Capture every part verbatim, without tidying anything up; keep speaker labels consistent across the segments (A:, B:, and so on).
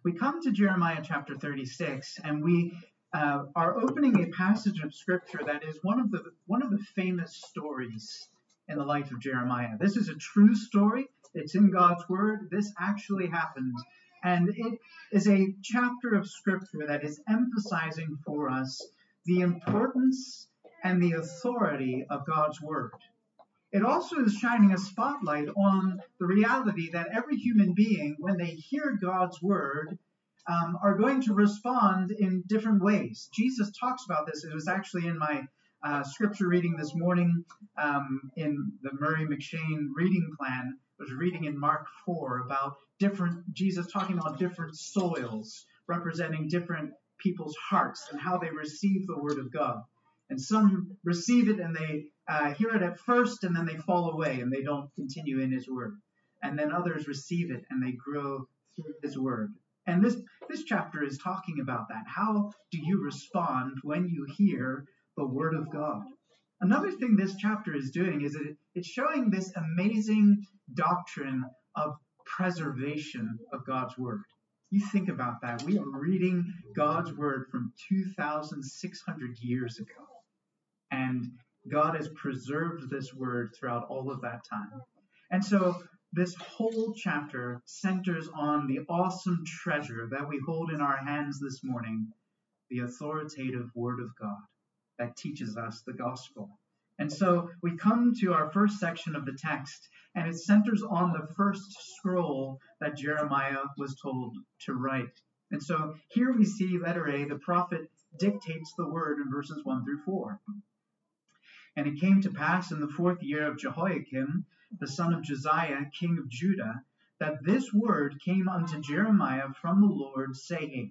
A: we come to Jeremiah chapter thirty-six, and we uh, are opening a passage of scripture that is one of the one of the famous stories in the life of Jeremiah. This is a true story. It's in God's word. This actually happened. And it is a chapter of scripture that is emphasizing for us the importance and the authority of God's word. It also is shining a spotlight on the reality that every human being, when they hear God's word, um, are going to respond in different ways. Jesus talks about this. It was actually in my uh, scripture reading this morning um, in the Murray McShane reading plan. I was reading in Mark four about different, Jesus talking about different soils representing different people's hearts and how they receive the word of God. And some receive it and they uh, hear it at first and then they fall away and they don't continue in his word. And then others receive it and they grow through his word. And this, this chapter is talking about that. How do you respond when you hear the word of God? Another thing this chapter is doing is that it, it's showing this amazing doctrine of preservation of God's word. You think about that. We are reading God's word from two thousand six hundred years ago. And God has preserved this word throughout all of that time. And so this whole chapter centers on the awesome treasure that we hold in our hands this morning, the authoritative word of God that teaches us the gospel. And so we come to our first section of the text, and it centers on the first scroll that Jeremiah was told to write. And so here we see letter A, the prophet dictates the word in verses one through four. And it came to pass in the fourth year of Jehoiakim, the son of Josiah, king of Judah, that this word came unto Jeremiah from the Lord, saying,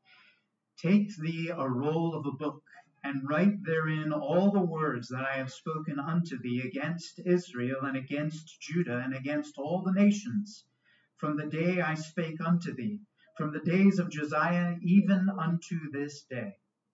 A: Take thee a roll of a book, and write therein all the words that I have spoken unto thee against Israel and against Judah and against all the nations, from the day I spake unto thee, from the days of Josiah even unto this day.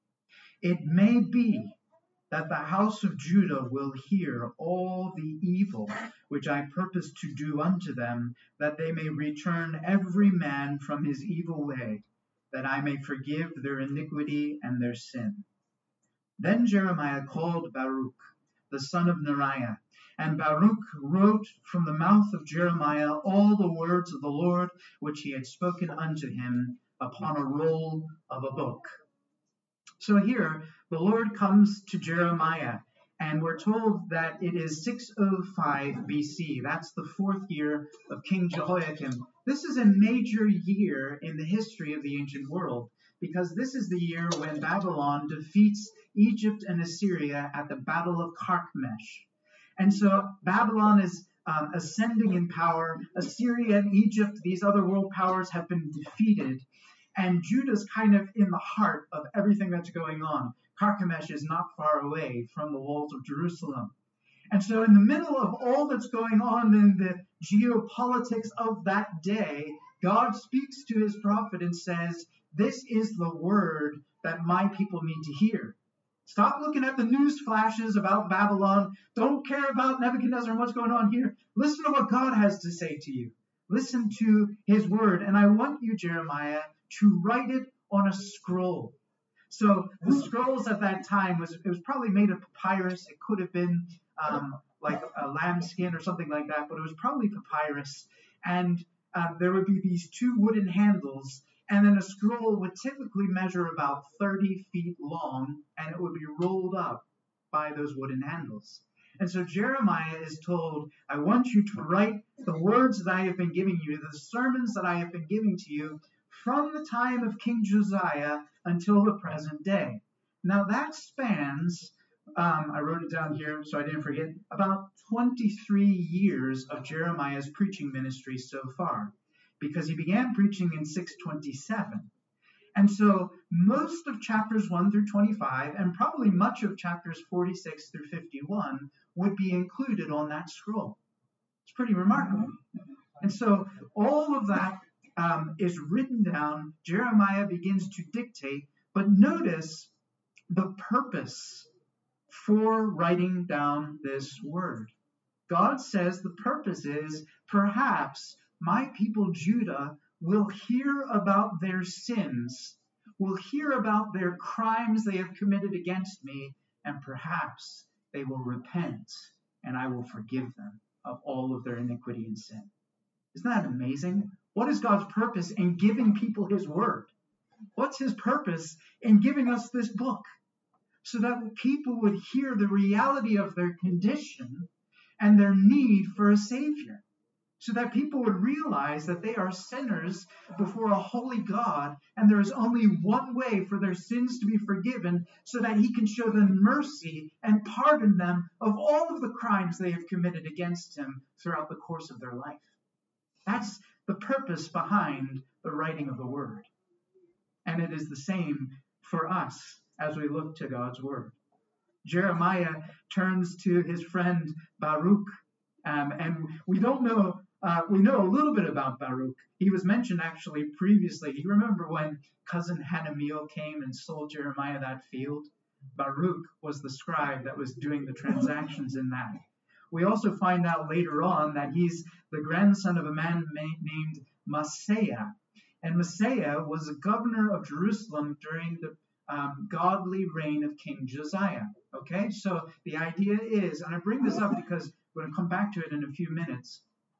A: It may be that the house of Judah will hear all the evil which I purpose to do unto them, that they may return every man from his evil way, that I may forgive their iniquity and their sin. Then Jeremiah called Baruch, the son of Neriah, and Baruch wrote from the mouth of Jeremiah all the words of the Lord which he had spoken unto him upon a roll of a book. So here, the Lord comes to Jeremiah, and we're told that it is six oh five B C. That's the fourth year of King Jehoiakim. This is a major year in the history of the ancient world, because this is the year when Babylon defeats Egypt and Assyria at the Battle of Carchemish. And so Babylon is um, ascending in power. Assyria and Egypt, these other world powers, have been defeated. And Judah's kind of in the heart of everything that's going on. Carchemish is not far away from the walls of Jerusalem. And so in the middle of all that's going on in the geopolitics of that day, God speaks to his prophet and says, this is the word that my people need to hear. Stop looking at the news flashes about Babylon. Don't care about Nebuchadnezzar and what's going on here. Listen to what God has to say to you. Listen to his word. And I want you, Jeremiah, to write it on a scroll. So the scrolls at that time, was it was probably made of papyrus. It could have been um, like a lambskin or something like that, but it was probably papyrus. And uh, there would be these two wooden handles, and then a scroll would typically measure about thirty feet long, and it would be rolled up by those wooden handles. And so Jeremiah is told, I want you to write the words that I have been giving you, the sermons that I have been giving to you from the time of King Josiah until the present day. Now that spans, um, I wrote it down here so I didn't forget, about twenty-three years of Jeremiah's preaching ministry so far, because he began preaching in six twenty-seven. And so most of chapters one through twenty-five, and probably much of chapters forty-six through fifty-one, would be included on that scroll. It's pretty remarkable. And so all of that um, is written down. Jeremiah begins to dictate, but notice the purpose for writing down this word. God says the purpose is perhaps my people Judah will hear about their sins, will hear about their crimes they have committed against me, and perhaps they will repent, and I will forgive them of all of their iniquity and sin. Isn't that amazing? What is God's purpose in giving people his word? What's his purpose in giving us this book? So that people would hear the reality of their condition and their need for a Savior. So that people would realize that they are sinners before a holy God, and there is only one way for their sins to be forgiven, so that he can show them mercy and pardon them of all of the crimes they have committed against him throughout the course of their life. That's the purpose behind the writing of the Word. And it is the same for us as we look to God's Word. Jeremiah turns to his friend Baruch, um, and we don't know Uh, we know a little bit about Baruch. He was mentioned actually previously. Do you remember when cousin Hanamiel came and sold Jeremiah that field? Baruch was the scribe that was doing the transactions in that. We also find out later on that he's the grandson of a man named Maaseiah. And Maaseiah was a governor of Jerusalem during the um, godly reign of King Josiah. Okay, so the idea is, and I bring this up because we're going to come back to it in a few minutes.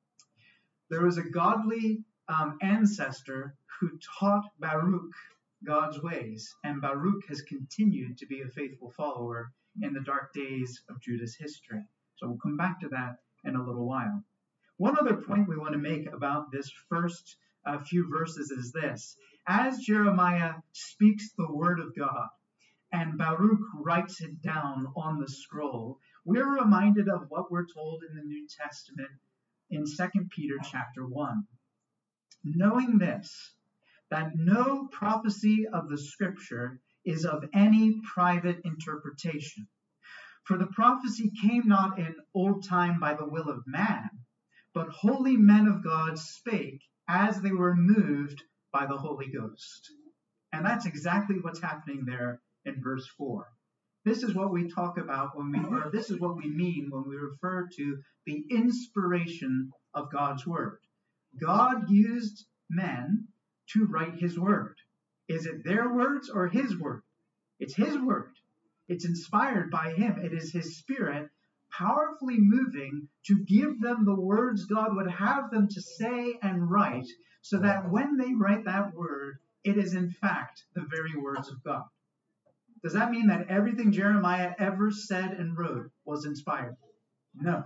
A: There was a godly um, ancestor who taught Baruch God's ways, and Baruch has continued to be a faithful follower in the dark days of Judah's history. So we'll come back to that in a little while. One other point we want to make about this first uh, few verses is this. As Jeremiah speaks the word of God, and Baruch writes it down on the scroll, we're reminded of what we're told in the New Testament in Second Peter chapter one. Knowing this, that no prophecy of the Scripture is of any private interpretation. For the prophecy came not in old time by the will of man, but holy men of God spake as they were moved by the Holy Ghost. And that's exactly what's happening there in verse four. This is what we talk about when we, or this is what we mean when we refer to the inspiration of God's word. God used men to write his word. Is it their words or his word? It's his word. It's inspired by him. It is his spirit powerfully moving to give them the words God would have them to say and write, so that when they write that word, it is in fact the very words of God. Does that mean that everything Jeremiah ever said and wrote was inspired? No.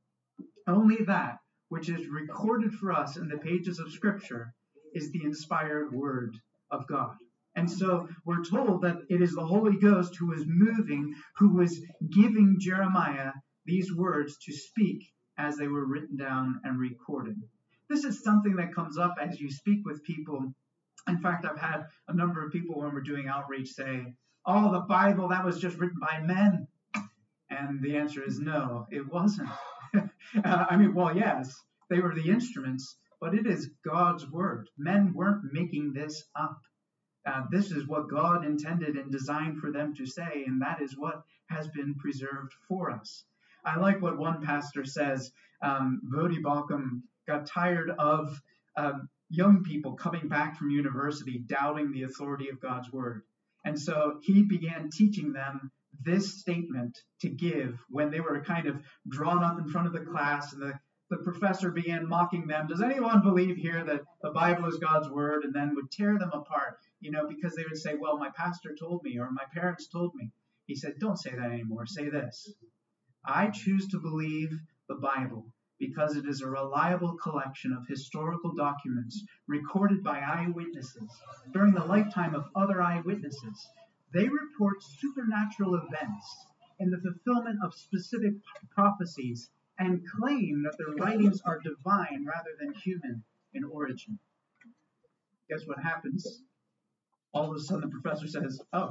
A: Only that which is recorded for us in the pages of Scripture is the inspired word of God. And so we're told that it is the Holy Ghost who was moving, who was giving Jeremiah these words to speak as they were written down and recorded. This is something that comes up as you speak with people. In fact, I've had a number of people when we're doing outreach say, oh, the Bible, that was just written by men. And the answer is no, it wasn't. uh, I mean, well, yes, they were the instruments, but it is God's word. Men weren't making this up. Uh, this is what God intended and designed for them to say, and that is what has been preserved for us. I like what one pastor says. Um, Voddie Baucham got tired of um, young people coming back from university doubting the authority of God's word. And so he began teaching them this statement to give when they were kind of drawn up in front of the class, and the, the professor began mocking them. Does anyone believe here that the Bible is God's word? And then would tear them apart, you know, because they would say, well, my pastor told me, or my parents told me. He said, don't say that anymore. Say this. I choose to believe the Bible because it is a reliable collection of historical documents recorded by eyewitnesses during the lifetime of other eyewitnesses. They report supernatural events in the fulfillment of specific prophecies and claim that their writings are divine rather than human in origin. Guess what happens? All of a sudden the professor says, oh,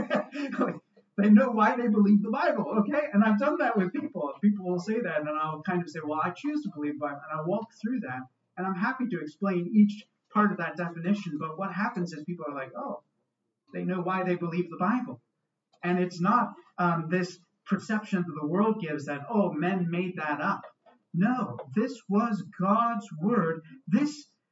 A: they know why they believe the Bible, okay? And I've done that with people. People will say that, and I'll kind of say, well, I choose to believe the Bible, and I'll walk through that, and I'm happy to explain each part of that definition, but what happens is people are like, oh, they know why they believe the Bible. And it's not um, this perception that the world gives that, oh, men made that up. No, this was God's word. This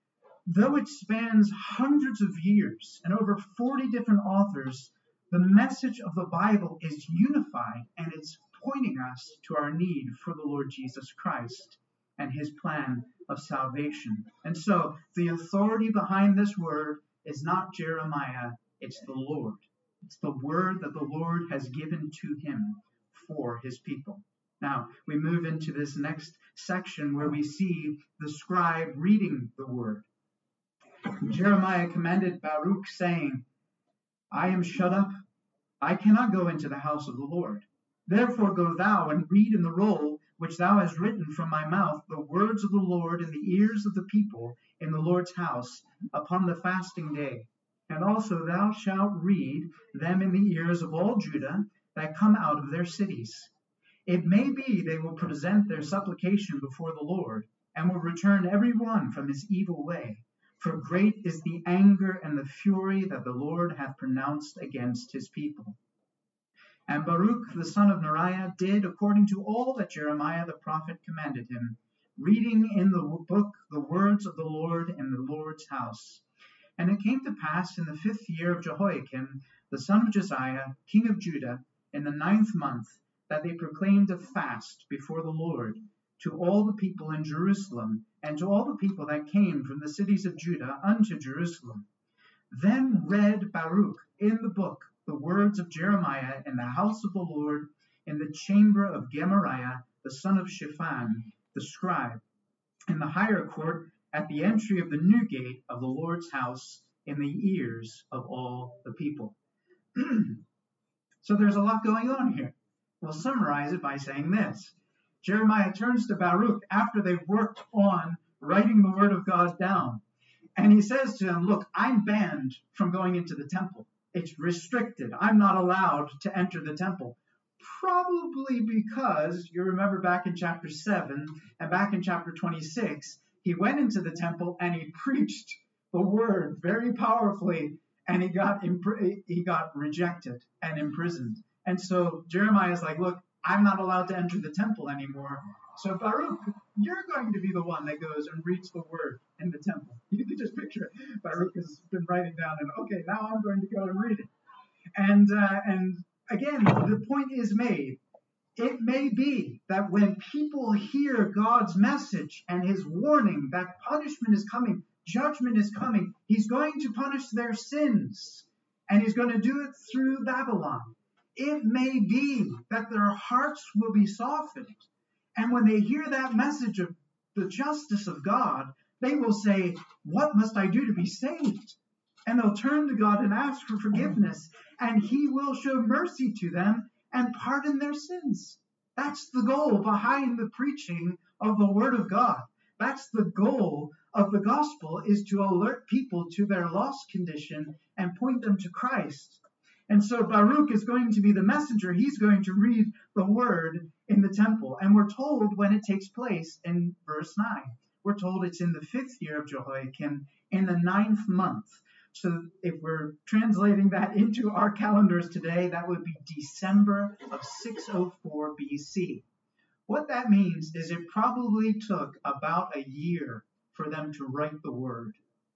A: Though it spans hundreds of years and over forty different authors, the message of the Bible is unified, and it's pointing us to our need for the Lord Jesus Christ and his plan of salvation. And so the authority behind this word is not Jeremiah, it's the Lord. It's the word that the Lord has given to him for his people. Now, we move into this next section where we see the scribe reading the word. Jeremiah commanded Baruch, saying, I am shut up. I cannot go into the house of the Lord. Therefore go thou and read in the roll which thou hast written from my mouth the words of the Lord in the ears of the people in the Lord's house upon the fasting day. And also thou shalt read them in the ears of all Judah that come out of their cities. It may be they will present their supplication before the Lord, and will return every one from his evil way. For great is the anger and the fury that the Lord hath pronounced against his people. And Baruch the son of Neriah did according to all that Jeremiah the prophet commanded him, reading in the book the words of the Lord in the Lord's house. And it came to pass in the fifth year of Jehoiakim, the son of Josiah, king of Judah, in the ninth month, that they proclaimed a fast before the Lord to all the people in Jerusalem, and to all the people that came from the cities of Judah unto Jerusalem. Then read Baruch in the book the words of Jeremiah in the house of the Lord, in the chamber of Gemariah, the son of Shaphan, the scribe, in the higher court, at the entry of the new gate of the Lord's house, in the ears of all the people. So there's a lot going on here. We'll summarize it by saying this. Jeremiah turns to Baruch after they've worked on writing the word of God down. And he says to him, look, I'm banned from going into the temple. It's restricted. I'm not allowed to enter the temple. Probably because, you remember back in chapter seven and back in chapter twenty-six, he went into the temple and he preached the word very powerfully, and he got imp- he got rejected and imprisoned. And so Jeremiah is like, look, I'm not allowed to enter the temple anymore. So Baruch, you're going to be the one that goes and reads the word in the temple. You can just picture it. Baruch has been writing down, and okay, now I'm going to go and read it. And uh, and again, the point is made. It may be that when people hear God's message and his warning that punishment is coming, judgment is coming, he's going to punish their sins, and he's going to do it through Babylon. It may be that their hearts will be softened, and when they hear that message of the justice of God, they will say, what must I do to be saved? And they'll turn to God and ask for forgiveness, and he will show mercy to them and pardon their sins. That's the goal behind the preaching of the word of God. That's the goal of the gospel, is to alert people to their lost condition and point them to Christ. And so Baruch is going to be the messenger. He's going to read the word in the temple. And we're told when it takes place in verse nine. We're told it's in the fifth year of Jehoiakim, in the ninth month. So if we're translating that into our calendars today, that would be December of six oh four B C. What that means is it probably took about a year for them to write the word.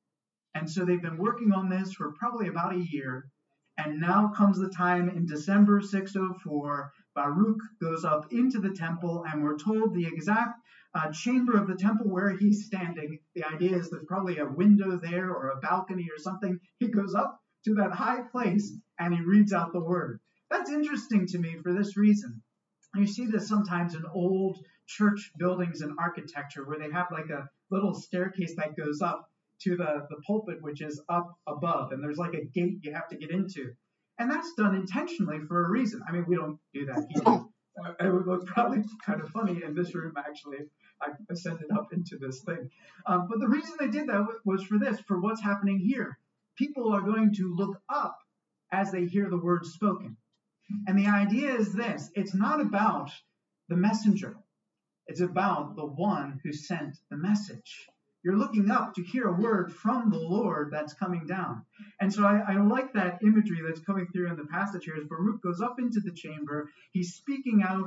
A: And so they've been working on this for probably about a year. And now comes the time in December six oh four, Baruch goes up into the temple, and we're told the exact uh, chamber of the temple where he's standing. The idea is there's probably a window there or a balcony or something. He goes up to that high place and he reads out the word. That's interesting to me for this reason. You see this sometimes in old church buildings and architecture where they have like a little staircase that goes up to the, the pulpit, which is up above, and there's like a gate you have to get into. And that's done intentionally for a reason. I mean, we don't do that here. It would look probably kind of funny in this room, actually, if I ascended up into this thing. Um, but the reason they did that was for this, for what's happening here. People are going to look up as they hear the word spoken. And the idea is this. It's not about the messenger. It's about the one who sent the message. You're looking up to hear a word from the Lord that's coming down. And so I, I like that imagery that's coming through in the passage here as Baruch goes up into the chamber. He's speaking out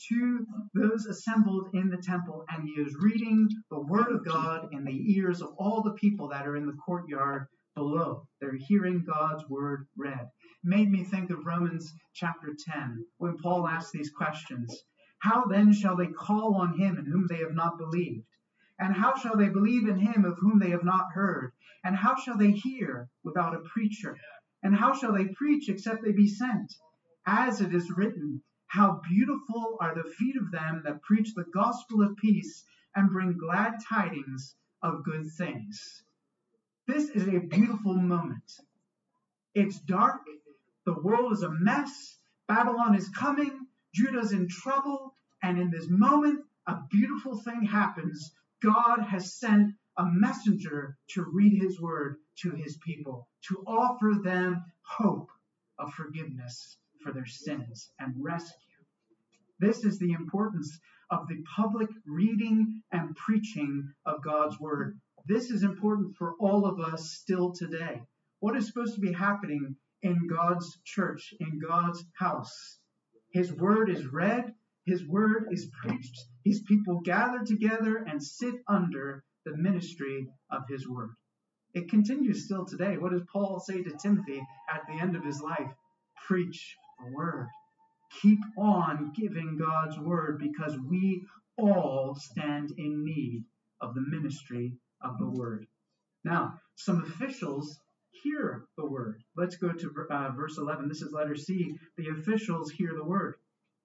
A: to those assembled in the temple, and he is reading the word of God in the ears of all the people that are in the courtyard below. They're hearing God's word read. It made me think of Romans chapter ten, when Paul asks these questions. How then shall they call on him in whom they have not believed? And how shall they believe in him of whom they have not heard? And how shall they hear without a preacher? And how shall they preach except they be sent? As it is written, how beautiful are the feet of them that preach the gospel of peace and bring glad tidings of good things. This is a beautiful moment. It's dark. The world is a mess. Babylon is coming. Judah's in trouble. And in this moment, a beautiful thing happens. God has sent a messenger to read his word to his people, to offer them hope of forgiveness for their sins and rescue. This is the importance of the public reading and preaching of God's word. This is important for all of us still today. What is supposed to be happening in God's church, in God's house? His word is read, his word is preached, his people gather together and sit under the ministry of his word. It continues still today. What does Paul say to Timothy at the end of his life? Preach the word. Keep on giving God's word, because we all stand in need of the ministry of the word. Now, some officials hear the word. Let's go to uh, verse eleven. This is letter C. The officials hear the word.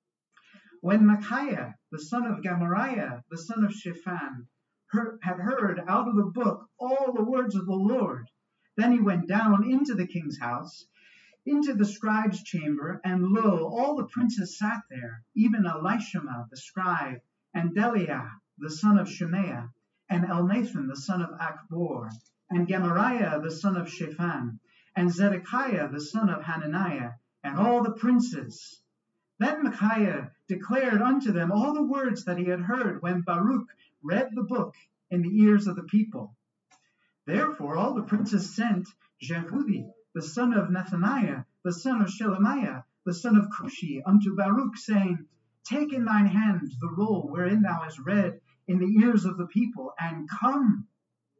A: When Micaiah, the son of Gemariah, the son of Shaphan, heard, had heard out of the book all the words of the Lord, then he went down into the king's house, into the scribe's chamber, and lo, all the princes sat there, even Elishama the scribe, and Deliah the son of Shemaiah, and Elnathan the son of Achbor, and Gemariah the son of Shaphan, and Zedekiah the son of Hananiah, and all the princes. Then Micaiah declared unto them all the words that he had heard when Baruch read the book in the ears of the people. Therefore all the princes sent Jehudi, the son of Nethaniah, the son of Shelemiah, the son of Cushi, unto Baruch, saying, Take in thine hand the roll wherein thou hast read in the ears of the people, and come.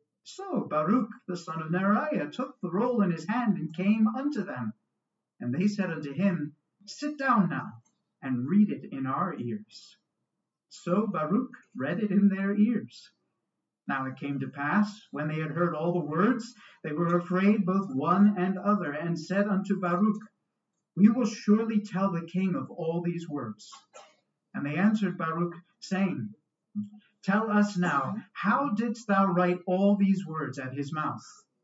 A: So Baruch, the son of Neriah, took the roll in his hand and came unto them. And they said unto him, Sit down now, and read it in our ears. So Baruch read it in their ears. Now it came to pass, when they had heard all the words, they were afraid both one and other, and said unto Baruch, We will surely tell the king of all these words. And they answered Baruch, saying, Tell us now, how didst thou write all these words at his mouth?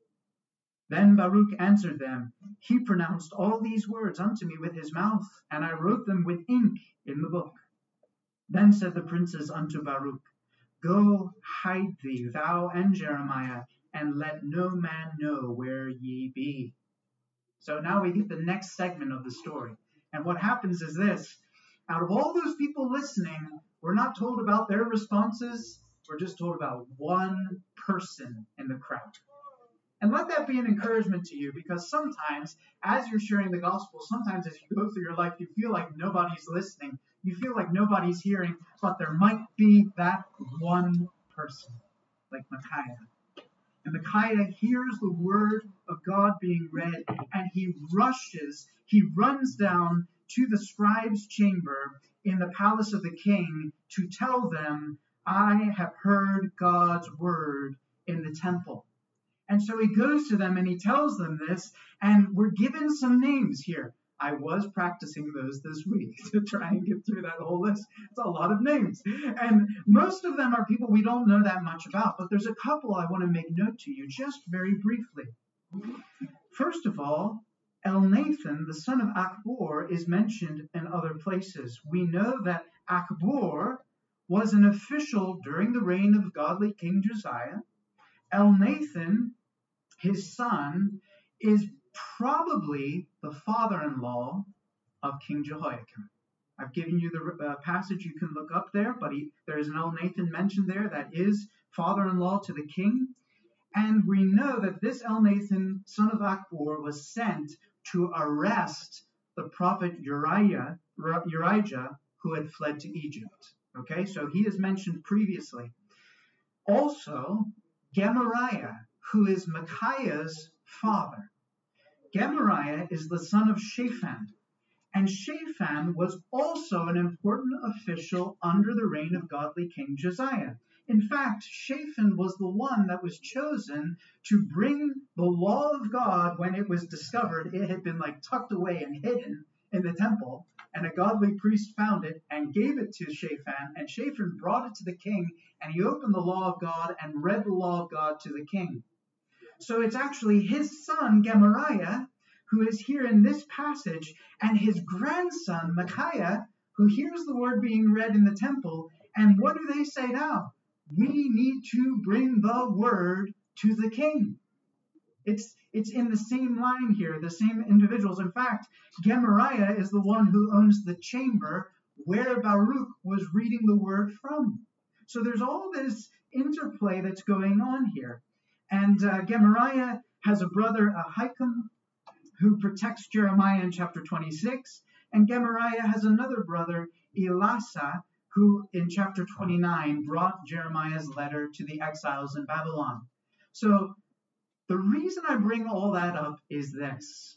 A: Then Baruch answered them, He pronounced all these words unto me with his mouth, and I wrote them with ink in the book. Then said the princes unto Baruch, Go, hide thee, thou and Jeremiah, and let no man know where ye be. So now we get the next segment of the story. And what happens is this. Out of all those people listening, we're not told about their responses. We're just told about one person in the crowd. And let that be an encouragement to you, because sometimes, as you're sharing the gospel, sometimes as you go through your life, you feel like nobody's listening. You feel like nobody's hearing, but there might be that one person, like Micaiah. And Micaiah hears the word of God being read, and he rushes, he runs down to the scribe's chamber in the palace of the king to tell them, I have heard God's word in the temple. And so he goes to them and he tells them this, and we're given some names here. I was practicing those this week to try and get through that whole list. It's a lot of names. And most of them are people we don't know that much about, but there's a couple I want to make note to you just very briefly. First of all, Elnathan, the son of Achbor, is mentioned in other places. We know that Achbor was an official during the reign of godly King Josiah. Elnathan, his son, is probably the father-in-law of King Jehoiakim. I've given you the uh, passage you can look up there, but he, there is an Elnathan mentioned there that is father-in-law to the king. And we know that this Elnathan, son of Achbor, was sent to arrest the prophet Uriah, Urijah, who had fled to Egypt. Okay, so he is mentioned previously. Also, Gemariah, who is Micaiah's father. Gemariah is the son of Shaphan, and Shaphan was also an important official under the reign of godly King Josiah. In fact, Shaphan was the one that was chosen to bring the law of God when it was discovered. It had been like tucked away and hidden in the temple, and a godly priest found it and gave it to Shaphan, and Shaphan brought it to the king, and he opened the law of God and read the law of God to the king. So it's actually his son, Gemariah, who is here in this passage, and his grandson, Micaiah, who hears the word being read in the temple, and what do they say now? We need to bring the word to the king. It's it's in the same line here, the same individuals. In fact, Gemariah is the one who owns the chamber where Baruch was reading the word from. So there's all this interplay that's going on here. And uh, Gemariah has a brother, Ahikam, who protects Jeremiah in chapter twenty-six. And Gemariah has another brother, Elasah, who in chapter twenty-nine brought Jeremiah's letter to the exiles in Babylon. So the reason I bring all that up is this.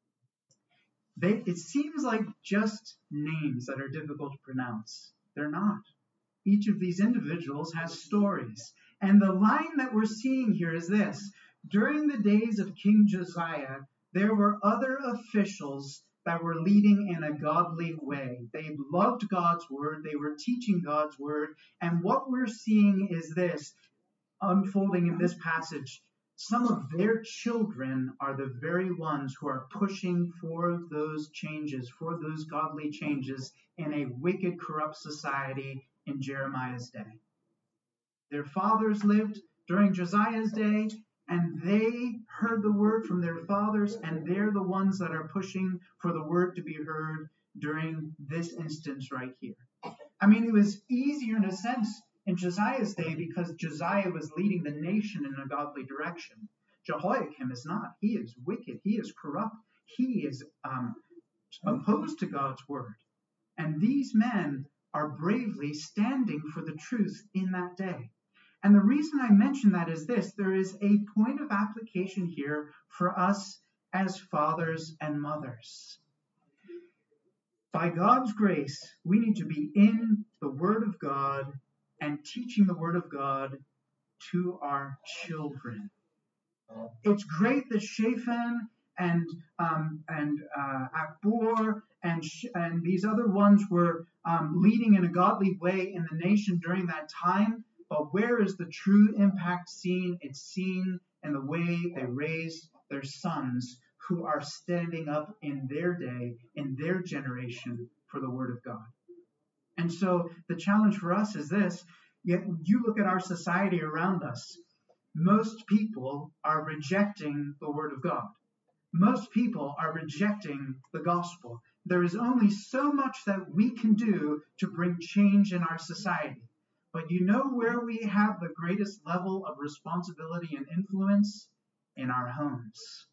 A: They, it seems like just names that are difficult to pronounce. They're not. Each of these individuals has stories. And the line that we're seeing here is this. During the days of King Josiah, there were other officials that were leading in a godly way. They loved God's word. They were teaching God's word. And what we're seeing is this unfolding in this passage. Some of their children are the very ones who are pushing for those changes, for those godly changes in a wicked, corrupt society in Jeremiah's day. Their fathers lived during Josiah's day, and they heard the word from their fathers, and they're the ones that are pushing for the word to be heard during this instance right here. I mean, it was easier in a sense in Josiah's day because Josiah was leading the nation in a godly direction. Jehoiakim is not. He is wicked. He is corrupt. He is um, opposed to God's word. And these men are bravely standing for the truth in that day. And the reason I mention that is this. There is a point of application here for us as fathers and mothers. By God's grace, we need to be in the Word of God and teaching the Word of God to our children. It's great that Shaphan and um, and uh, Akbor and Sh- and these other ones were um, leading in a godly way in the nation during that time. But where is the true impact seen? It's seen in the way they raise their sons who are standing up in their day, in their generation, for the Word of God. And so the challenge for us is this. Yet you look at our society around us. Most people are rejecting the Word of God. Most people are rejecting the gospel. There is only so much that we can do to bring change in our society. But you know where we have the greatest level of responsibility and influence? In our homes.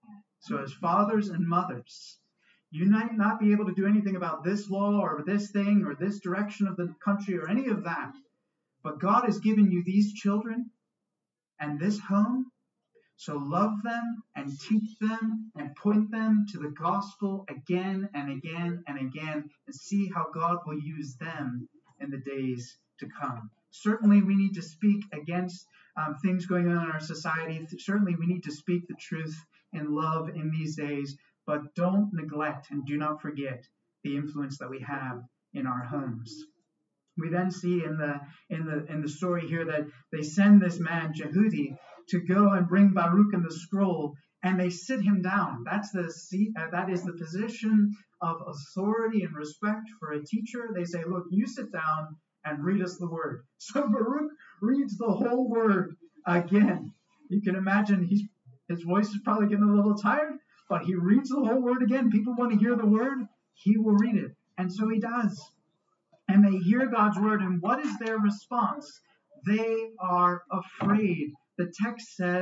A: So as fathers and mothers, you might not be able to do anything about this law or this thing or this direction of the country or any of that. But God has given you these children and this home. So love them and teach them and point them to the gospel again and again and again and see how God will use them in the days to come. Certainly we need to speak against um, things going on in our society. Certainly we need to speak the truth in love in these days, but don't neglect and do not forget the influence that we have in our homes. We then see in the in the in the story here that they send this man Jehudi to go and bring Baruch and the scroll, and they sit him down. That's the seat. Uh, that is the position of authority and respect for a teacher. They say, "Look, you sit down and read us the word." So Baruch reads the whole word again. You can imagine he's his voice is probably getting a little tired, but he reads the whole word again. People want to hear the word. He will read it, and so he does. And they hear God's word, and what is their response? They are afraid. The text says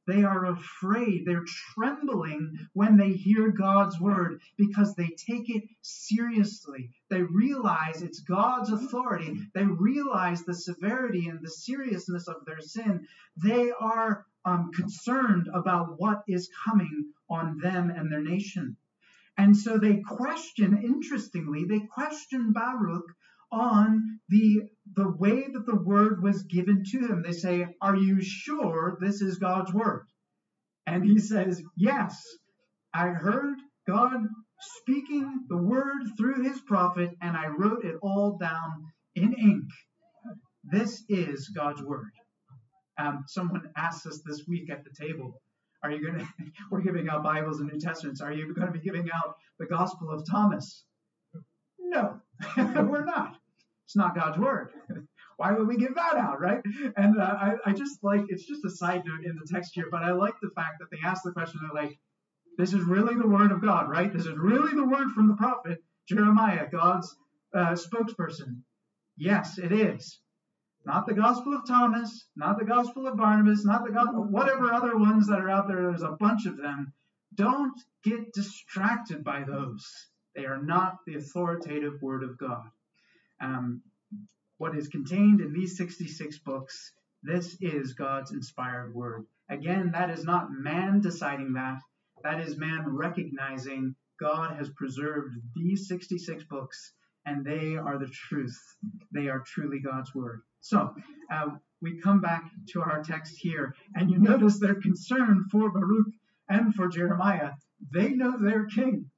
A: They are afraid. They're trembling when they hear God's word because they take it seriously. They realize it's God's authority. They realize the severity and the seriousness of their sin. They are um, concerned about what is coming on them and their nation. And so they question, interestingly, they question Baruch on the, the way that the word was given to him. They say, are you sure this is God's word? And he says, yes, I heard God speaking the word through his prophet, and I wrote it all down in ink. This is God's word. Um, someone asked us this week at the table, are you going to, we're giving out Bibles and New Testaments, are you going to be giving out the Gospel of Thomas? No, we're not. It's not God's word. Why would we give that out, right? And uh, I, I just like, it's just a side note in the text here, but I like the fact that they ask the question, they're like, this is really the word of God, right? This is really the word from the prophet Jeremiah, God's uh, spokesperson. Yes, it is. Not the Gospel of Thomas, not the Gospel of Barnabas, not the Gospel, whatever other ones that are out there. There's a bunch of them. Don't get distracted by those. They are not the authoritative word of God. Um, what is contained in these sixty-six books, this is God's inspired word. Again, that is not man deciding that. That is man recognizing God has preserved these sixty-six books, and they are the truth. They are truly God's word. So uh, we come back to our text here, and you notice their concern for Baruch and for Jeremiah. They know their king.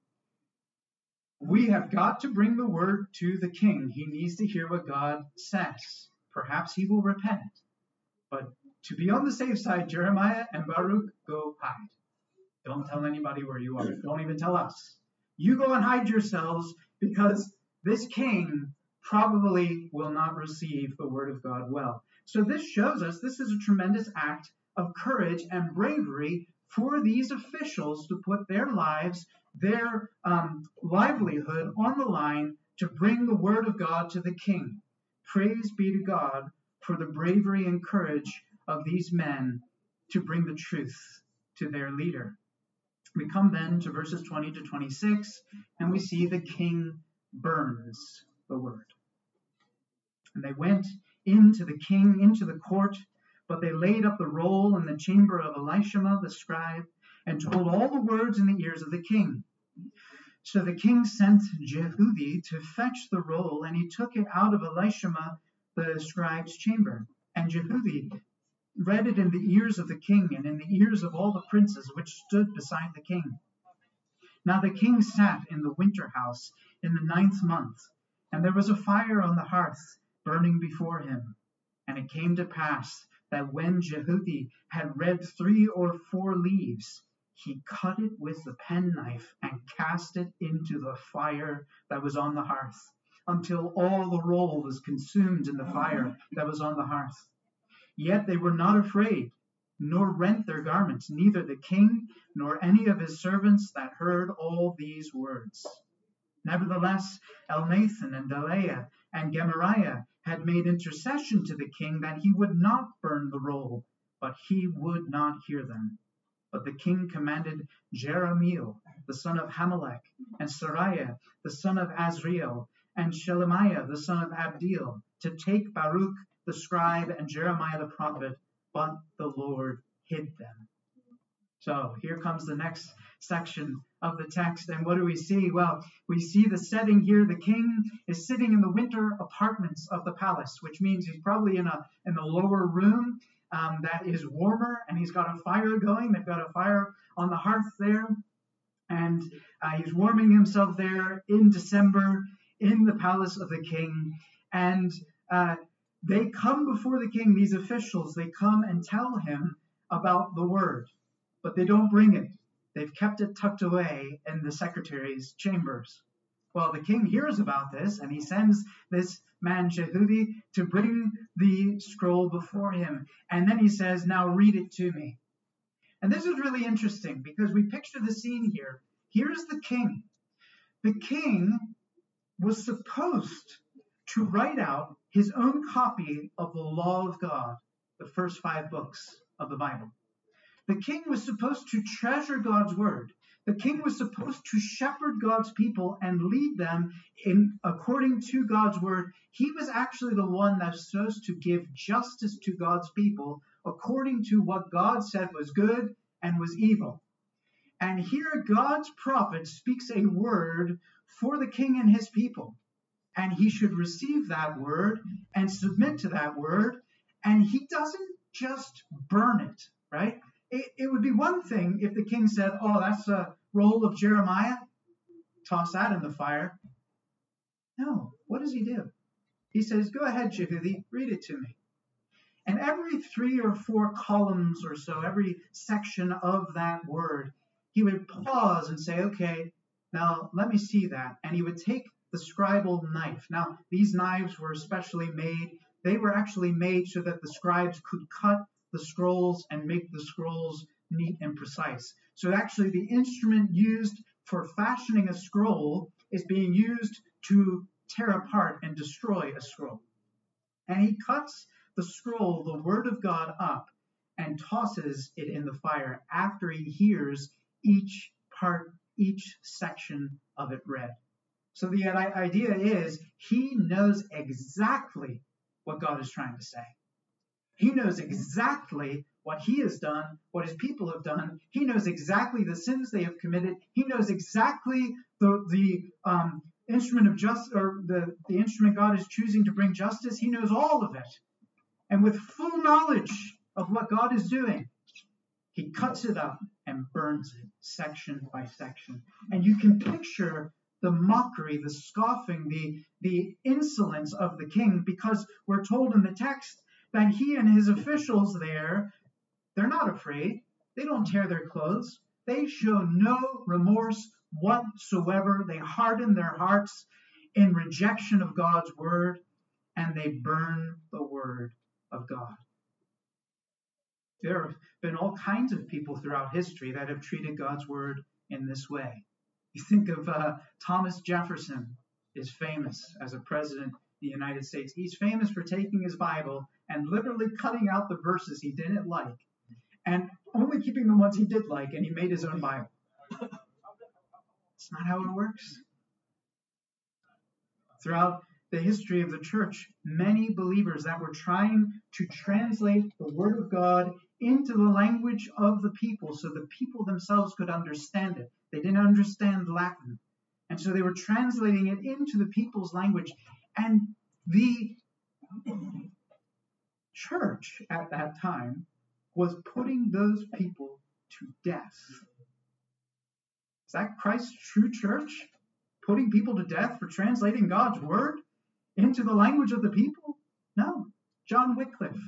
A: We have got to bring the word to the king. He needs to hear what God says. Perhaps he will repent. But to be on the safe side, Jeremiah and Baruch, go hide. Don't tell anybody where you are. Don't even tell us. You go and hide yourselves, because this king probably will not receive the word of God well. So this shows us this is a tremendous act of courage and bravery for these officials to put their lives, their um, livelihood on the line to bring the word of God to the king. Praise be to God for the bravery and courage of these men to bring the truth to their leader. We come then to verses twenty to twenty-six, and we see the king burns the word. And they went into the king, into the court, but they laid up the roll in the chamber of Elishama the scribe, and told all the words in the ears of the king. So the king sent Jehudi to fetch the roll, and he took it out of Elishama the scribe's chamber. And Jehudi read it in the ears of the king, and in the ears of all the princes which stood beside the king. Now the king sat in the winter house in the ninth month, and there was a fire on the hearth burning before him. And it came to pass that when Jehudi had read three or four leaves, he cut it with the penknife and cast it into the fire that was on the hearth, until all the roll was consumed in the fire that was on the hearth. Yet they were not afraid, nor rent their garments, neither the king nor any of his servants that heard all these words. Nevertheless, Elnathan and Delaiah and Gemariah had made intercession to the king that he would not burn the roll, but he would not hear them. But the king commanded Jerahmeel, the son of Hamelech, and Sariah, the son of Azriel, and Shelemiah, the son of Abdeel, to take Baruch the scribe and Jeremiah the prophet, but the Lord hid them. So here comes the next section of the text, and what do we see? Well, we see the setting here. The king is sitting in the winter apartments of the palace, which means he's probably in a in the lower room um, that is warmer, and he's got a fire going. They've got a fire on the hearth there, and uh, he's warming himself there in December in the palace of the king. And uh, they come before the king, these officials, they come and tell him about the word, but they don't bring it. They've kept it tucked away in the secretary's chambers. Well, the king hears about this, and he sends this man Jehudi to bring the scroll before him. And then he says, now read it to me. And this is really interesting, because we picture the scene here. Here's the king. The king was supposed to write out his own copy of the law of God, the first five books of the Bible. The king was supposed to treasure God's word. The king was supposed to shepherd God's people and lead them in according to God's word. He was actually the one that was supposed to give justice to God's people according to what God said was good and was evil. And here God's prophet speaks a word for the king and his people. And he should receive that word and submit to that word. And he doesn't just burn it, right? It, it would be one thing if the king said, oh, that's a roll of Jeremiah. Toss that in the fire. No, what does he do? He says, go ahead, Jehudi, read it to me. And every three or four columns or so, every section of that word, he would pause and say, okay, now let me see that. And he would take the scribal knife. Now, these knives were specially made. They were actually made so that the scribes could cut the scrolls and make the scrolls neat and precise. So actually the instrument used for fashioning a scroll is being used to tear apart and destroy a scroll. And he cuts the scroll, the word of God, up and tosses it in the fire after he hears each part, each section of it read. So the idea is he knows exactly what God is trying to say. He knows exactly what he has done, what his people have done. He knows exactly the sins they have committed. He knows exactly the, the um, instrument of justice, or the, the instrument God is choosing to bring justice. He knows all of it. And with full knowledge of what God is doing, he cuts it up and burns it section by section. And you can picture the mockery, the scoffing, the, the insolence of the king, because we're told in the text that he and his officials there, they're not afraid. They don't tear their clothes. They show no remorse whatsoever. They harden their hearts in rejection of God's word, and they burn the word of God. There have been all kinds of people throughout history that have treated God's word in this way. You think of uh, Thomas Jefferson is famous as a president of the United States. He's famous for taking his Bible and literally cutting out the verses he didn't like and only keeping the ones he did like, and he made his own Bible. It's not how it works. Throughout the history of the church, many believers that were trying to translate the word of God into the language of the people so the people themselves could understand it. They didn't understand Latin. And so they were translating it into the people's language. And the church at that time was putting those people to death. Is that Christ's true church? Putting people to death for translating God's word into the language of the people? No. John Wycliffe.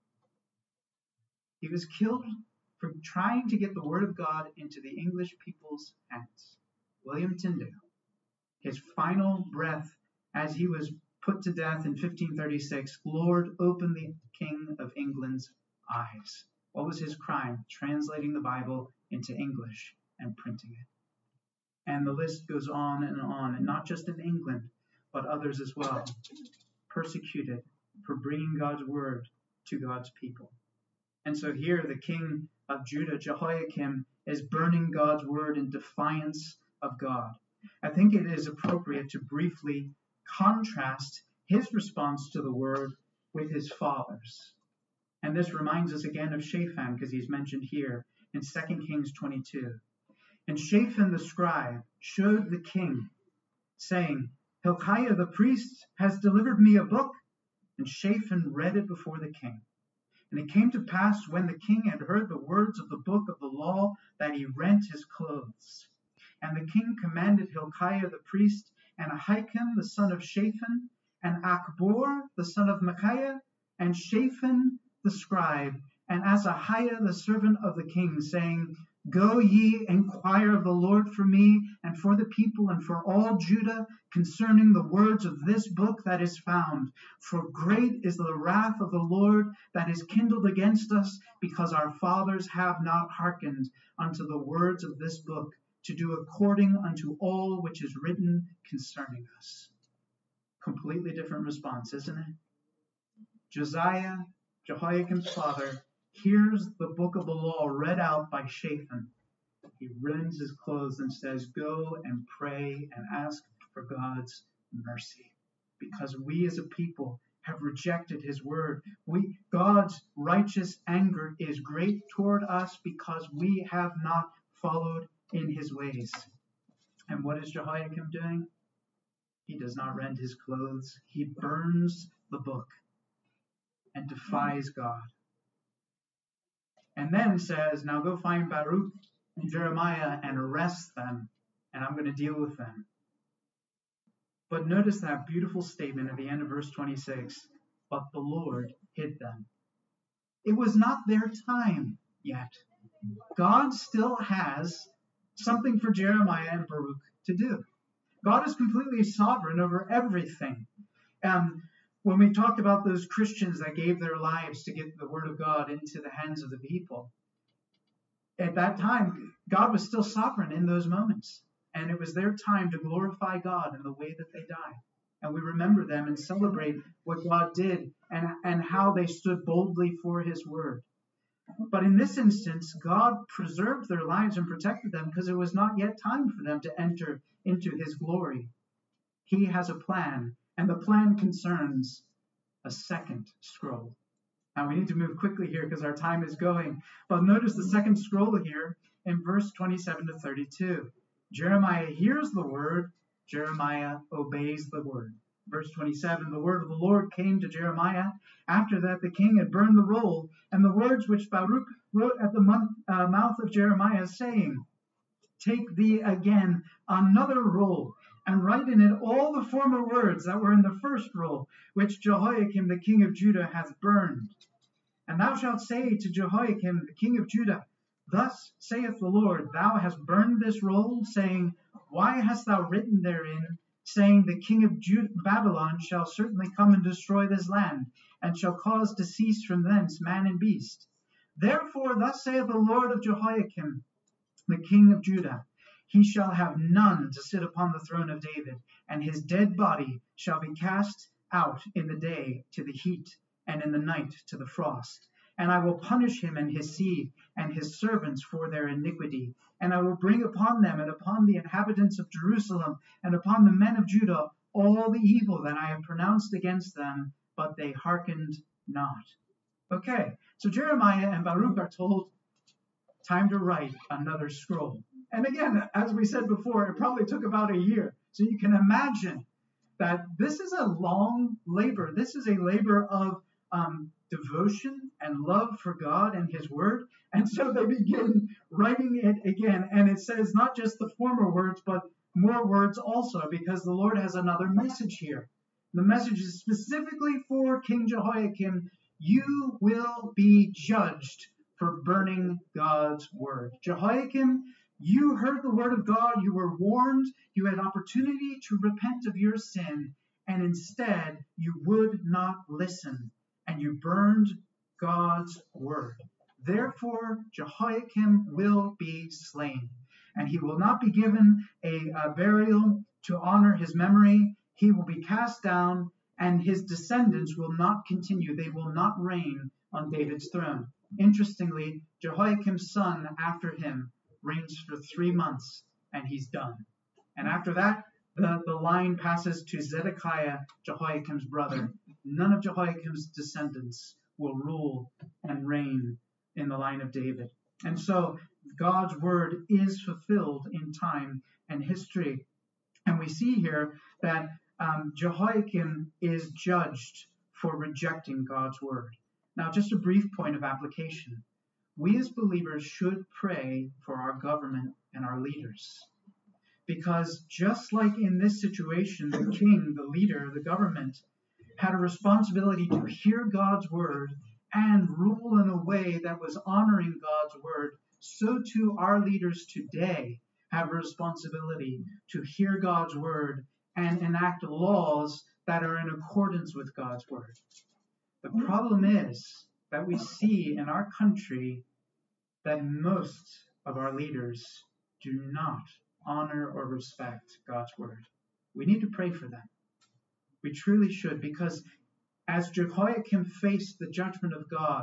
A: He was killed for trying to get the word of God into the English people's hands. William Tyndale. His final breath as he was put to death in fifteen thirty-six, Lord, open the King of England's eyes. What was his crime? Translating the Bible into English and printing it. And the list goes on and on, and not just in England, but others as well, persecuted for bringing God's word to God's people. And so here the king of Judah, Jehoiakim, is burning God's word in defiance of God. I think it is appropriate to briefly contrast his response to the word with his father's. And this reminds us again of Shaphan, because he's mentioned here in Second Kings twenty-two. And Shaphan the scribe showed the king, saying, Hilkiah the priest has delivered me a book. And Shaphan read it before the king. And it came to pass, when the king had heard the words of the book of the law, that he rent his clothes. And the king commanded Hilkiah the priest, and Ahikam the son of Shaphan, and Achbor the son of Micaiah, and Shaphan the scribe, and Asahiah the servant of the king, saying, Go ye, inquire of the Lord for me, and for the people, and for all Judah, concerning the words of this book that is found. For great is the wrath of the Lord that is kindled against us, because our fathers have not hearkened unto the words of this book, to do according unto all which is written concerning us. Completely different response, isn't it? Josiah, Jehoiakim's father, hears the book of the law read out by Shaphan, he rends his clothes and says, go and pray and ask for God's mercy. Because we as a people have rejected his word. We, God's righteous anger is great toward us because we have not followed in his ways. And what is Jehoiakim doing? He does not rend his clothes. He burns the book and defies God. And then says, now go find Baruch and Jeremiah and arrest them, and I'm going to deal with them. But notice that beautiful statement at the end of verse twenty-six, but the Lord hid them. It was not their time yet. God still has something for Jeremiah and Baruch to do. God is completely sovereign over everything. Um, when we talked about those Christians that gave their lives to get the word of God into the hands of the people, at that time, God was still sovereign in those moments. And it was their time to glorify God in the way that they died. And we remember them and celebrate what God did and, and how they stood boldly for his word. But in this instance, God preserved their lives and protected them because it was not yet time for them to enter into his glory. He has a plan, and the plan concerns a second scroll. Now we need to move quickly here because our time is going. But notice the second scroll here in verse twenty-seven to thirty-two. Jeremiah hears the word, Jeremiah obeys the word. Verse twenty-seven, the word of the Lord came to Jeremiah after that the king had burned the roll, and the words which Baruch wrote at the month, uh, mouth of Jeremiah, saying, take thee again another roll, and write in it all the former words that were in the first roll, which Jehoiakim the king of Judah hath burned. And thou shalt say to Jehoiakim the king of Judah, thus saith the Lord, thou hast burned this roll, saying, why hast thou written therein, saying, the king of Judah, Babylon shall certainly come and destroy this land, and shall cause to cease from thence man and beast. Therefore thus saith the Lord of Jehoiakim, the king of Judah, he shall have none to sit upon the throne of David, and his dead body shall be cast out in the day to the heat, and in the night to the frost. And I will punish him and his seed and his servants for their iniquity. And I will bring upon them and upon the inhabitants of Jerusalem and upon the men of Judah all the evil that I have pronounced against them, but they hearkened not. Okay, so Jeremiah and Baruch are told, time to write another scroll. And again, as we said before, it probably took about a year. So you can imagine that this is a long labor. This is a labor of um, devotion and love for God and his word. And so they begin writing it again. And it says not just the former words, but more words also, because the Lord has another message here. The message is specifically for King Jehoiakim. You will be judged for burning God's word. Jehoiakim, you heard the word of God. You were warned. You had opportunity to repent of your sin. And instead, you would not listen. And you burned God's word. Therefore, Jehoiakim will be slain. And he will not be given a, a burial to honor his memory. He will be cast down, and his descendants will not continue. They will not reign on David's throne. Interestingly, Jehoiakim's son after him reigns for three months, and he's done. And after that, the, the line passes to Zedekiah, Jehoiakim's brother. None of Jehoiakim's descendants will rule and reign in the line of David. And so God's word is fulfilled in time and history. And we see here that um, Jehoiakim is judged for rejecting God's word. Now, just a brief point of application. We as believers should pray for our government and our leaders. Because just like in this situation, the king, the leader, the government, had a responsibility to hear God's word and rule in a way that was honoring God's word, so too our leaders today have a responsibility to hear God's word and enact laws that are in accordance with God's word. The problem is that we see in our country that most of our leaders do not honor or respect God's word. We need to pray for them. We truly should, because as Jehoiakim faced the judgment of God,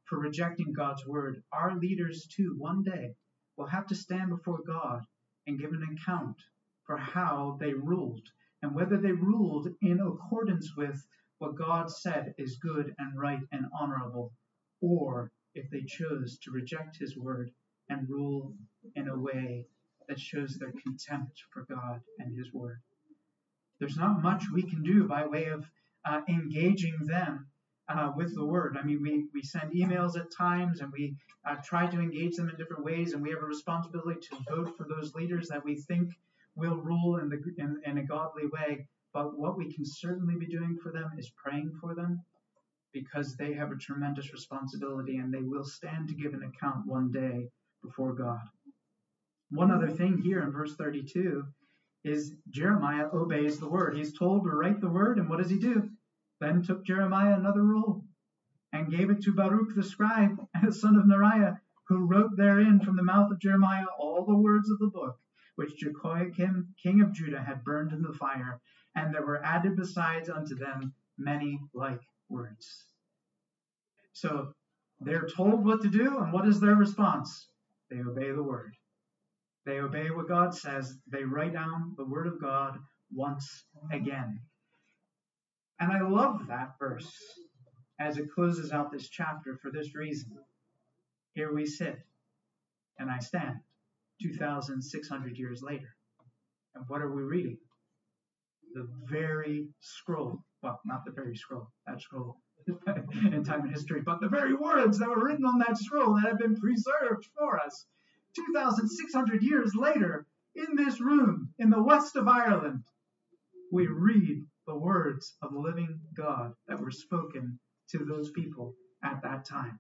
A: for rejecting God's word, our leaders too, one day, will have to stand before God and give an account for how they ruled, and whether they ruled in accordance with what God said is good and right and honorable, or if they chose to reject his word and rule in a way that shows their contempt for God and his word. There's not much we can do by way of uh, engaging them uh, with the word. I mean, we, we send emails at times, and we uh, try to engage them in different ways, and we have a responsibility to vote for those leaders that we think will rule in, the, in, in a godly way. But what we can certainly be doing for them is praying for them, because they have a tremendous responsibility, and they will stand to give an account one day before God. One other thing here in verse thirty-two is Jeremiah obeys the word. He's told to write the word, and what does he do? Then took Jeremiah another roll and gave it to Baruch the scribe, the son of Neriah, who wrote therein from the mouth of Jeremiah all the words of the book, which Jehoiakim, king of Judah, had burned in the fire, and there were added besides unto them many like words. So they're told what to do, and what is their response? They obey the word. They obey what God says. They write down the word of God once again. And I love that verse as it closes out this chapter for this reason. Here we sit, and I stand, two thousand six hundred years later. And what are we reading? The very scroll. Well, not the very scroll. That scroll in time and history, but the very words that were written on that scroll that have been preserved for us two thousand six hundred years later in this room in the west of Ireland. We read the words of the living God that were spoken to those people at that time.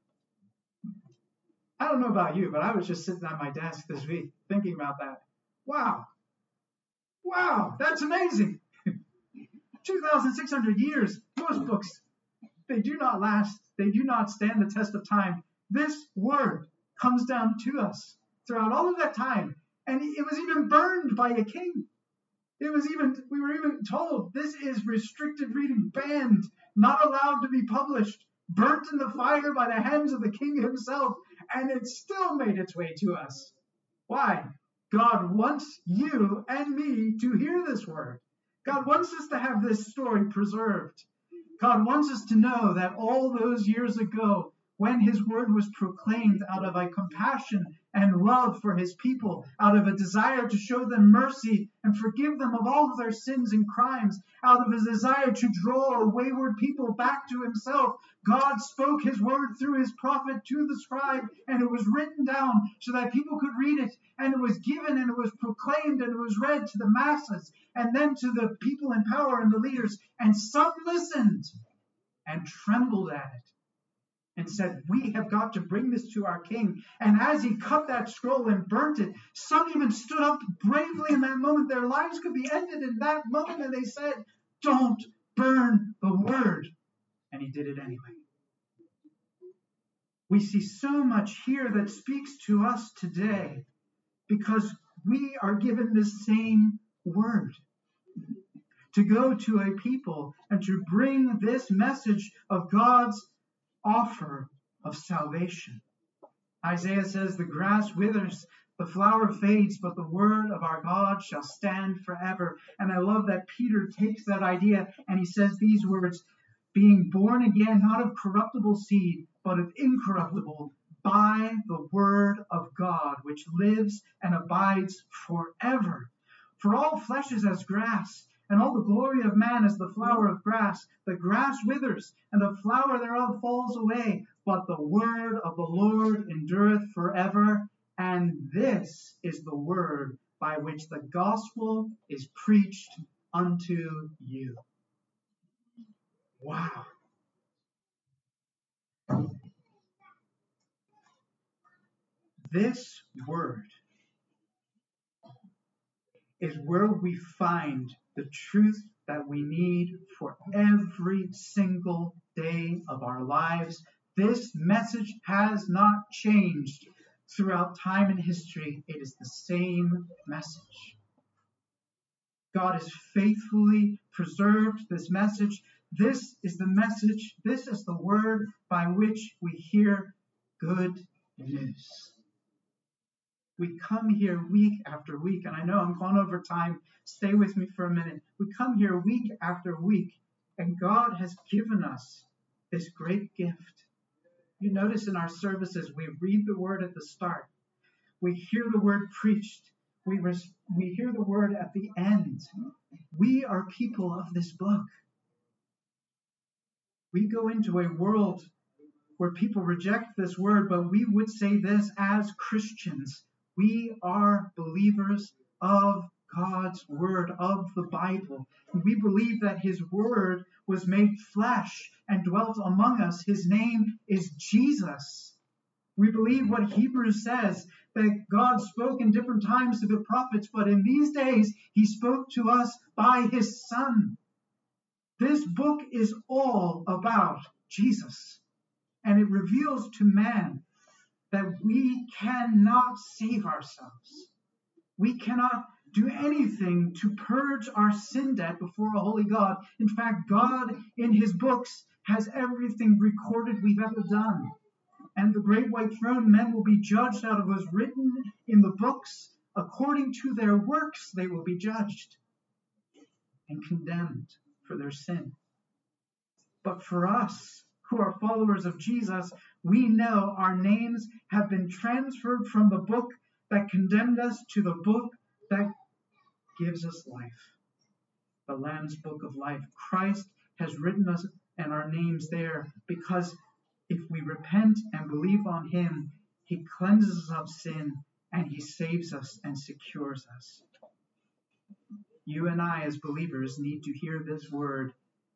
A: I don't know about you, but I was just sitting at my desk this week thinking about that. Wow. Wow, that's amazing. two thousand six hundred years, most books, they do not last. They do not stand the test of time. This word comes down to us throughout all of that time. And it was even burned by a king. It was even, we were even told this is restricted reading, banned, not allowed to be published, burnt in the fire by the hands of the king himself. And it still made its way to us. Why? God wants you and me to hear this word. God wants us to have this story preserved. God wants us to know that all those years ago, when his word was proclaimed out of a compassion and love for his people, out of a desire to show them mercy and forgive them of all of their sins and crimes, out of a desire to draw a wayward people back to himself, God spoke his word through his prophet to the scribe, and it was written down so that people could read it, and it was given and it was proclaimed and it was read to the masses, and then to the people in power and the leaders, and some listened and trembled at it and said, we have got to bring this to our king. And as he cut that scroll and burnt it, some even stood up bravely in that moment. Their lives could be ended in that moment, and they said, don't burn the word. And he did it anyway. We see so much here that speaks to us today because we are given the same word to go to a people and to bring this message of God's offer of salvation. Isaiah says, the grass withers, the flower fades, but the word of our God shall stand forever. And I love that Peter takes that idea and he says these words, being born again, not of corruptible seed, but of incorruptible, by the word of God, which lives and abides forever. For all flesh is as grass, and all the glory of man is the flower of grass. The grass withers, and the flower thereof falls away. But the word of the Lord endureth forever. And this is the word by which the gospel is preached unto you. Wow. This word is where we find the truth that we need for every single day of our lives. This message has not changed throughout time and history. It is the same message. God has faithfully preserved this message. This is the message. This is the word by which we hear good news. We come here week after week, and I know I'm going over time. Stay with me for a minute. We come here week after week, and God has given us this great gift. You notice in our services, we read the word at the start. We hear the word preached. We, res- we hear the word at the end. We are people of this book. We go into a world where people reject this word, but we would say this as Christians. We are believers of God's word, of the Bible. We believe that his word was made flesh and dwelt among us. His name is Jesus. We believe what Hebrews says, that God spoke in different times to the prophets, but in these days he spoke to us by his Son. This book is all about Jesus, and it reveals to man that we cannot save ourselves. We cannot do anything to purge our sin debt before a holy God. In fact, God in his books has everything recorded we've ever done. And the great white throne, men will be judged out of what's written in the books. According to their works, they will be judged and condemned for their sin. But for us, who are followers of Jesus, we know our names have been transferred from the book that condemned us to the book that gives us life, the Lamb's book of life. Christ has written us and our names there because if we repent and believe on him, he cleanses us of sin and he saves us and secures us. You and I as believers need to hear this word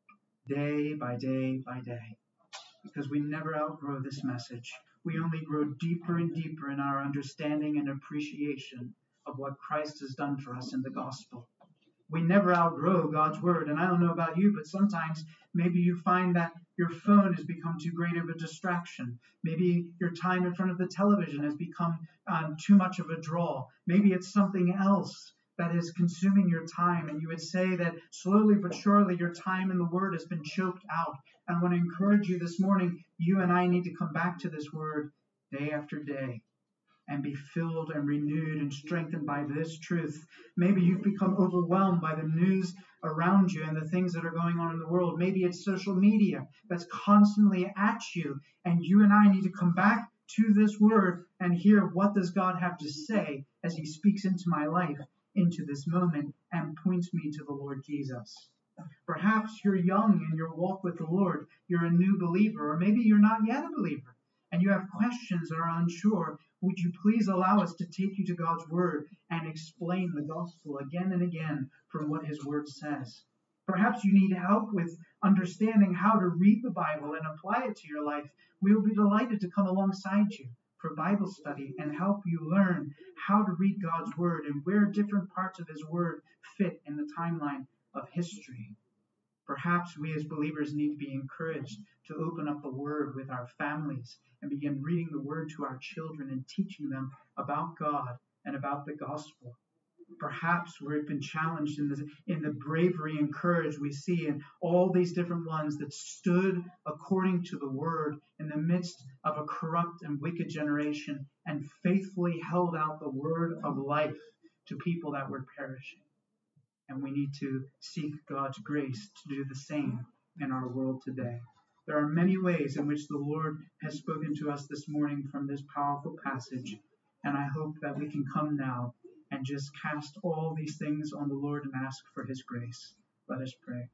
A: day by day by day, because we never outgrow this message. We only grow deeper and deeper in our understanding and appreciation of what Christ has done for us in the gospel. We never outgrow God's word. And I don't know about you, but sometimes maybe you find that your phone has become too great of a distraction. Maybe your time in front of the television has become um, too much of a draw. Maybe it's something else that is consuming your time, and you would say that slowly but surely your time in the word has been choked out. I want to encourage you this morning, you and I need to come back to this word day after day and be filled and renewed and strengthened by this truth. Maybe you've become overwhelmed by the news around you and the things that are going on in the world. Maybe it's social media that's constantly at you, and you and I need to come back to this word and hear, what does God have to say as he speaks into my life, into this moment, and points me to the Lord Jesus. Perhaps you're young in your walk with the Lord. You're a new believer, or maybe you're not yet a believer, and you have questions or are unsure. Would you please allow us to take you to God's word and explain the gospel again and again from what his word says? Perhaps you need help with understanding how to read the Bible and apply it to your life. We will be delighted to come alongside you for Bible study and help you learn how to read God's word and where different parts of his word fit in the timeline of history. Perhaps we as believers need to be encouraged to open up the word with our families and begin reading the word to our children and teaching them about God and about the gospel. Perhaps we've been challenged in the, in the bravery and courage we see in all these different ones that stood according to the word in the midst of a corrupt and wicked generation and faithfully held out the word of life to people that were perishing. And we need to seek God's grace to do the same in our world today. There are many ways in which the Lord has spoken to us this morning from this powerful passage, and I hope that we can come now and just cast all these things on the Lord and ask for his grace. Let us pray.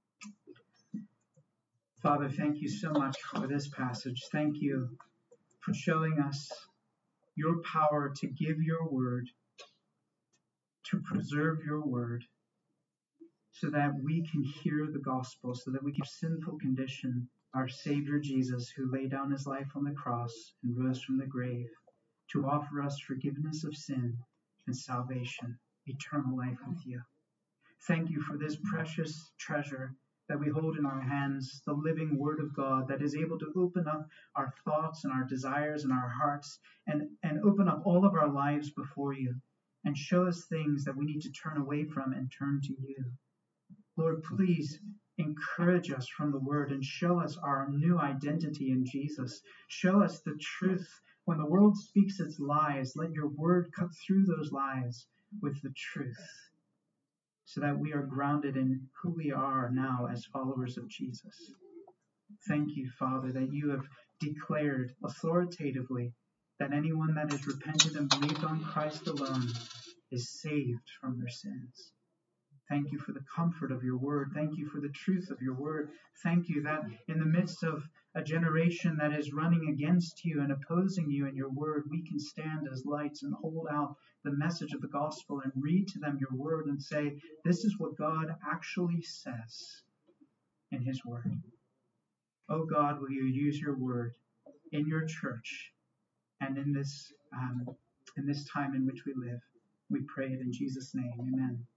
A: Father, thank you so much for this passage. Thank you for showing us your power to give your word, to preserve your word, so that we can hear the gospel, so that we can sinful condition our Savior Jesus, who laid down his life on the cross and rose from the grave to offer us forgiveness of sin and salvation, eternal life with you. Thank you for this precious treasure that we hold in our hands, the living word of God that is able to open up our thoughts and our desires and our hearts and, and open up all of our lives before you and show us things that we need to turn away from and turn to you. Lord, please encourage us from the word and show us our new identity in Jesus. Show us the truth. When the world speaks its lies, let your word cut through those lies with the truth, so that we are grounded in who we are now as followers of Jesus. Thank you, Father, that you have declared authoritatively that anyone that has repented and believed on Christ alone is saved from their sins. Thank you for the comfort of your word. Thank you for the truth of your word. Thank you that in the midst of a generation that is running against you and opposing you in your word, we can stand as lights and hold out the message of the gospel and read to them your word and say, this is what God actually says in his word. Oh God, will you use your word in your church and in this um, in this time in which we live? We pray it in Jesus' name. Amen.